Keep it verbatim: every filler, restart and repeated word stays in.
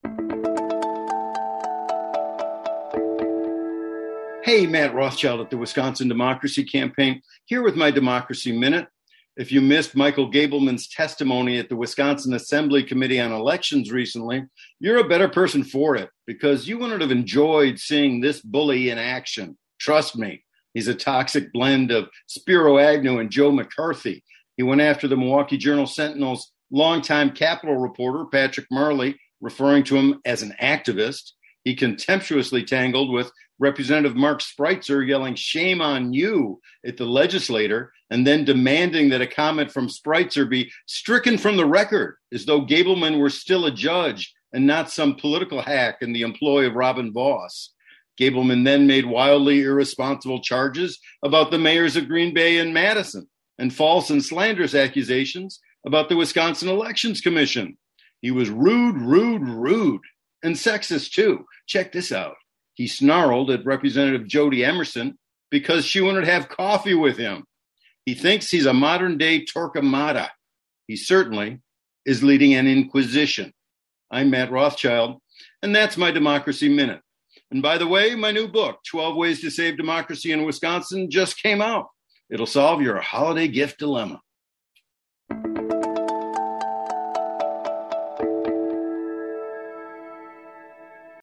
Hey, Matt Rothschild at the Wisconsin Democracy Campaign, here with my Democracy Minute. If you missed Michael Gableman's testimony at the Wisconsin Assembly Committee on Elections recently, you're a better person for it because you wouldn't have enjoyed seeing this bully in action. Trust me, he's a toxic blend of Spiro Agnew and Joe McCarthy. He went after the Milwaukee Journal-Sentinel's longtime Capitol reporter, Patrick Marley, referring to him as an activist. He contemptuously tangled with Representative Mark Spreitzer, yelling shame on you at the legislator, and then demanding that a comment from Spreitzer be stricken from the record, as though Gableman were still a judge and not some political hack in the employ of Robin Voss. Gableman then made wildly irresponsible charges about the mayors of Green Bay and Madison, and false and slanderous accusations about the Wisconsin Elections Commission. He was rude, rude, rude, and sexist too. Check this out. He snarled at Representative Jody Emerson because she wanted to have coffee with him. He thinks he's a modern-day Torquemada. He certainly is leading an inquisition. I'm Matt Rothschild, and that's my Democracy Minute. And by the way, my new book, twelve Ways to Save Democracy in Wisconsin, just came out. It'll solve your holiday gift dilemma.